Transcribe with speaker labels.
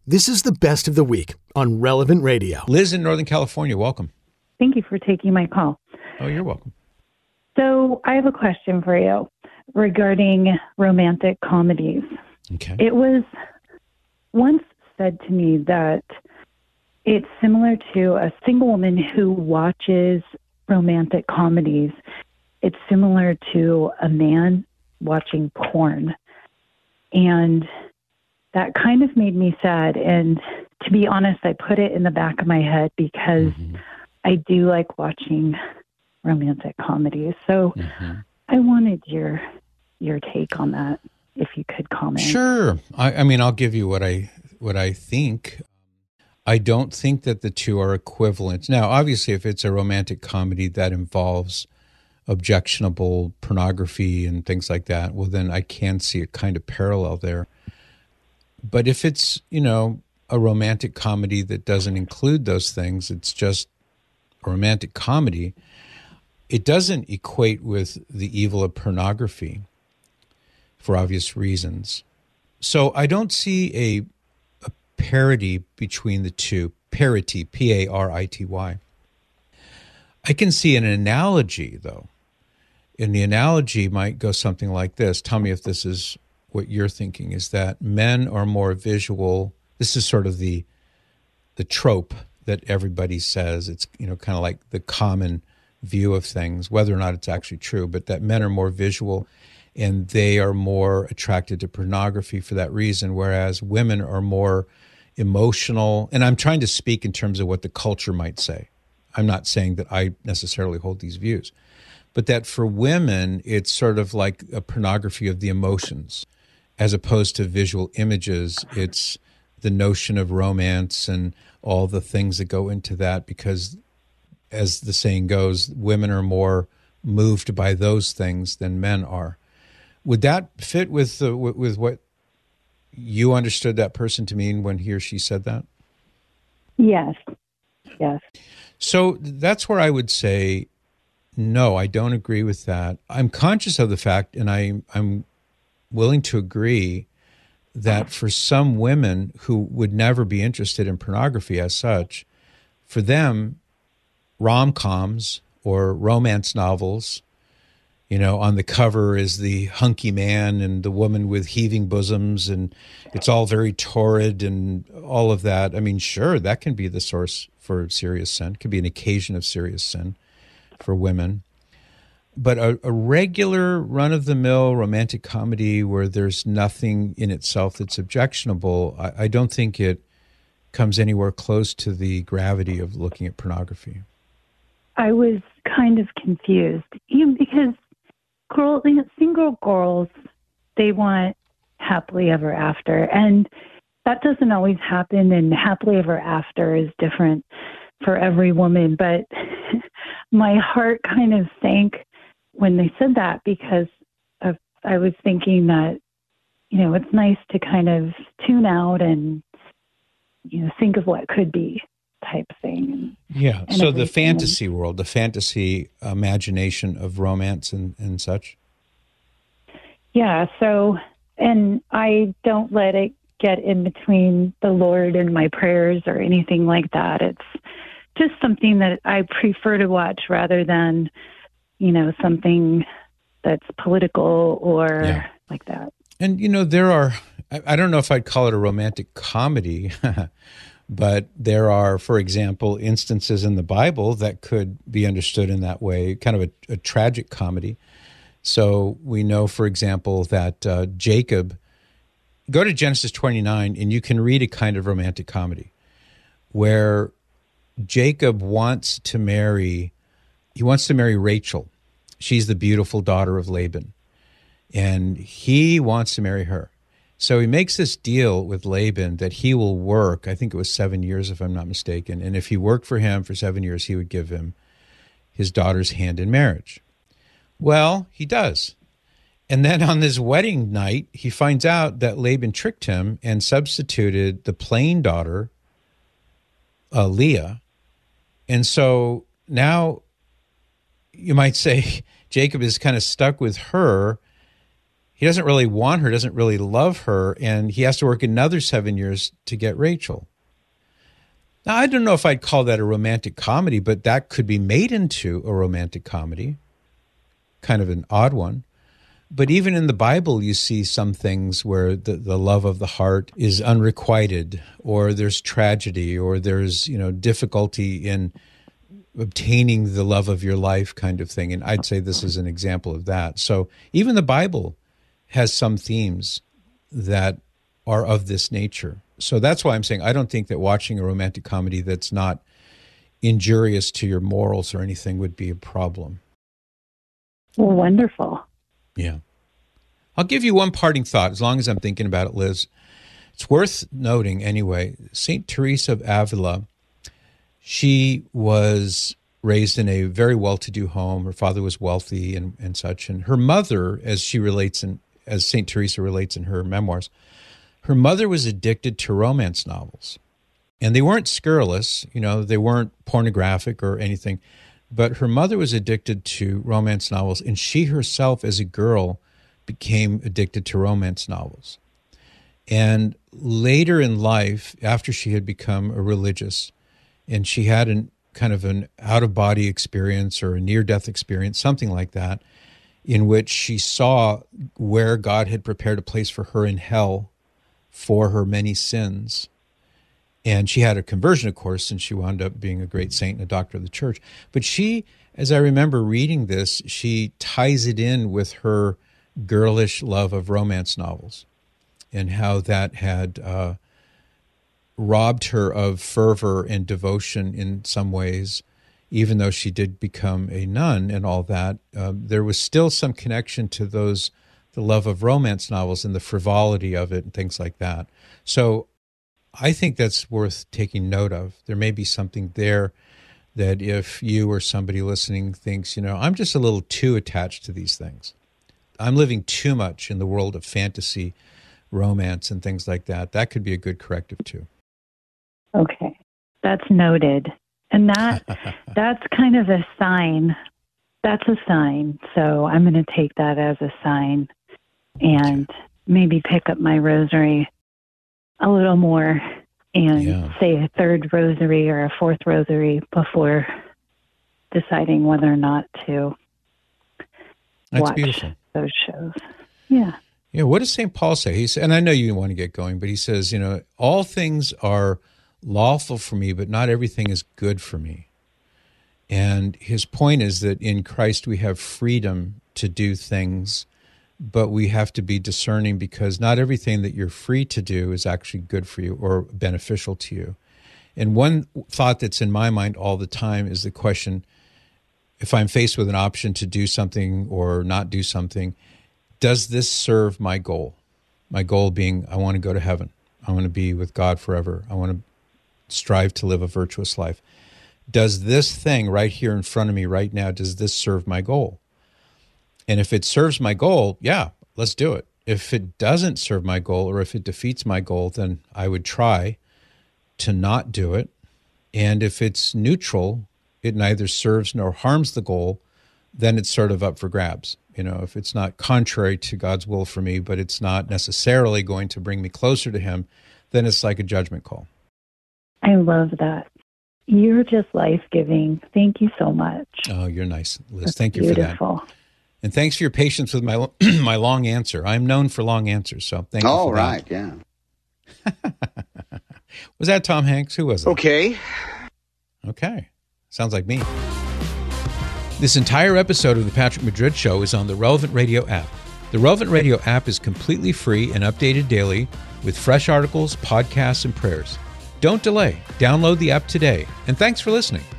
Speaker 1: This is the best of the week on Relevant Radio.
Speaker 2: Liz in Northern California, welcome.
Speaker 3: Thank you for taking my call.
Speaker 2: Oh, you're welcome.
Speaker 3: So I have a question for you regarding romantic comedies.
Speaker 2: Okay.
Speaker 3: It was once said to me that it's similar to a single woman who watches romantic comedies. It's similar to a man watching porn. And that kind of made me sad. And to be honest, I put it in the back of my head because I do like watching romantic comedies. So I wanted your take on that, if you could comment.
Speaker 2: Sure. I mean, I'll give you what I think. I don't think that the two are equivalent. Now, obviously, if it's a romantic comedy that involves objectionable pornography and things like that, well, then I can see a kind of parallel there. But if it's, a romantic comedy that doesn't include those things, it's just a romantic comedy, it doesn't equate with the evil of pornography for obvious reasons. So I don't see a parity between the two. Parity, P-A-R-I-T-Y. I can see an analogy, though. And the analogy might go something like this. Tell me if this is what you're thinking, is that men are more visual. This is sort of the trope that everybody says. It's, kind of like the common view of things, whether or not it's actually true, but that men are more visual and they are more attracted to pornography for that reason, whereas women are more emotional. And I'm trying to speak in terms of what the culture might say. I'm not saying that I necessarily hold these views, but that for women, it's sort of like a pornography of the emotions as opposed to visual images. It's the notion of romance and all the things that go into that because, as the saying goes, women are more moved by those things than men are. Would that fit with what you understood that person to mean when he or she said that?
Speaker 3: Yes.
Speaker 2: So that's where I would say, no, I don't agree with that. I'm conscious of the fact, and I'm willing to agree that for some women who would never be interested in pornography as such, for them, rom-coms or romance novels, on the cover is the hunky man and the woman with heaving bosoms, and it's all very torrid and all of that. I mean, sure, that can be the source for serious sin. It could be an occasion of serious sin for women. But a regular run-of-the-mill romantic comedy where there's nothing in itself that's objectionable, I don't think it comes anywhere close to the gravity of looking at pornography.
Speaker 3: I was kind of confused, even because single girls, they want happily ever after. And that doesn't always happen, and happily ever after is different for every woman. But my heart kind of sank when they said that because I was thinking that, it's nice to kind of tune out and, think of what could be type thing.
Speaker 2: Yeah. So the fantasy world, the fantasy imagination of romance and such.
Speaker 3: Yeah. So, and I don't let it get in between the Lord and my prayers or anything like that. It's just something that I prefer to watch rather than, something that's political or like that.
Speaker 2: And, there are, I don't know if I'd call it a romantic comedy, but there are, for example, instances in the Bible that could be understood in that way, kind of a tragic comedy. So we know, for example, that Jacob, go to Genesis 29 and you can read a kind of romantic comedy where Jacob wants to marry Rachel. She's the beautiful daughter of Laban, and he wants to marry her. So he makes this deal with Laban that he will work, I think it was 7 years if I'm not mistaken, and if he worked for him for 7 years, he would give him his daughter's hand in marriage. Well, he does. And then on this wedding night, he finds out that Laban tricked him and substituted the plain daughter, Leah. And so now you might say Jacob is kind of stuck with her, he doesn't really want her, doesn't really love her, and he has to work another 7 years to get Rachel. Now, I don't know if I'd call that a romantic comedy, but that could be made into a romantic comedy, kind of an odd one. But even in the Bible, you see some things where the love of the heart is unrequited, or there's tragedy, or there's, difficulty in obtaining the love of your life kind of thing. And I'd say this is an example of that. So even the Bible has some themes that are of this nature. So that's why I'm saying I don't think that watching a romantic comedy that's not injurious to your morals or anything would be a problem.
Speaker 3: Well, wonderful.
Speaker 2: Yeah. I'll give you one parting thought, as long as I'm thinking about it, Liz. It's worth noting anyway, St. Teresa of Avila, she was raised in a very well-to-do home. Her father was wealthy and such. And her mother, as St. Teresa relates in her memoirs, her mother was addicted to romance novels. And they weren't scurrilous, they weren't pornographic or anything. But her mother was addicted to romance novels, and she herself, as a girl, became addicted to romance novels. And later in life, after she had become a religious, and she had an out-of-body experience or a near-death experience, something like that, in which she saw where God had prepared a place for her in hell for her many sins. And she had a conversion, of course, and she wound up being a great saint and a doctor of the church. But she, as I remember reading this, she ties it in with her girlish love of romance novels and how that had robbed her of fervor and devotion in some ways. Even though she did become a nun and all that, there was still some connection to the love of romance novels and the frivolity of it and things like that. So I think that's worth taking note of. There may be something there that if you or somebody listening thinks, I'm just a little too attached to these things. I'm living too much in the world of fantasy, romance, and things like that. That could be a good corrective too.
Speaker 3: Okay, that's noted. And that's kind of a sign. That's a sign. So I'm going to take that as a sign and maybe pick up my rosary a little more and say a third rosary or a fourth rosary before deciding whether or not to watch those shows. Yeah.
Speaker 2: Yeah. What does St. Paul say? He said, and I know you want to get going, but he says, all things are lawful for me, but not everything is good for me. And his point is that in Christ we have freedom to do things, but we have to be discerning because not everything that you're free to do is actually good for you or beneficial to you. And one thought that's in my mind all the time is the question, if I'm faced with an option to do something or not do something, does this serve my goal? My goal being, I want to go to heaven. I want to be with God forever. I want to strive to live a virtuous life. Does this thing right here in front of me right now, does this serve my goal? And if it serves my goal, yeah, let's do it. If it doesn't serve my goal or if it defeats my goal, then I would try to not do it. And if it's neutral, it neither serves nor harms the goal, then it's sort of up for grabs. If it's not contrary to God's will for me, but it's not necessarily going to bring me closer to Him, then it's like a judgment call.
Speaker 3: I love that. You're just life-giving. Thank you so much.
Speaker 2: Oh, you're nice, Liz.
Speaker 3: That's
Speaker 2: Thank you
Speaker 3: beautiful.
Speaker 2: For that. And thanks for your patience with my my long answer. I'm known for long answers, so thank you for that.
Speaker 4: Right, yeah.
Speaker 2: Was that Tom Hanks? Who was it?
Speaker 4: Okay.
Speaker 2: Sounds like me. This entire episode of The Patrick Madrid Show is on the Relevant Radio app. The Relevant Radio app is completely free and updated daily with fresh articles, podcasts, and prayers. Don't delay. Download the app today. And thanks for listening.